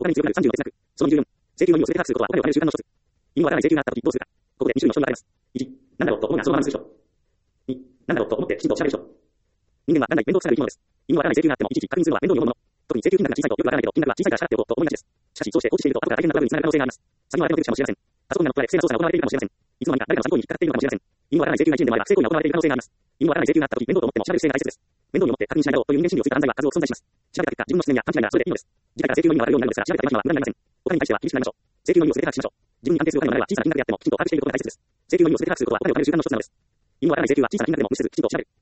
他に強くなる30の哲学。その24、請求の意味を全て把握することはお金を借りる習慣の一つ。意味のわからない請求があったときどうするか。ここで2種類の証明があります。1、なんだろうと思うがそのままにする人。2、なんだろうと思ってきちんと調べる人。人間はなんだい面倒くさがる生き物です。意味のわからない請求があってもいちいち確認するのは面倒に思うもの。特に請求金額が小さいとよくわからないけど、金額は小さいから支払っておこうと思いがちです。しかし、そうして放置していると後から大変なトラブルにつながる可能性があります。詐欺の相手の手口かもしれません。パソコンが乗っ取られ不正な操作が行われているかもしれません。いつの間にか誰かの詐欺行為に引っかかっているのかもしれません。意味のわからない請求が1円でもあれば不正行為が行われている可能性があります。意味のわからない請求があったとき面倒と思っても調べる姿勢が大切です。面倒に思って確認しないだろうという人間心理をついた犯罪は数多く存在します。調べた結果、自分の自然や勘違いがそれでいいのです。次回から請求の意味がわかるようになるのですが、調べた手間暇は無駄になりません。お金に対しては厳しくなりましょう。請求の意味を全て把握しましょう。自分に安定するお金の流れは小さな金額であってもきちんと把握していることが大切です。請求の意味を全て把握することはお金を借りる習慣の一つなのです。意味のわからない請求は小さな金額でも無視せずきちんと調べる。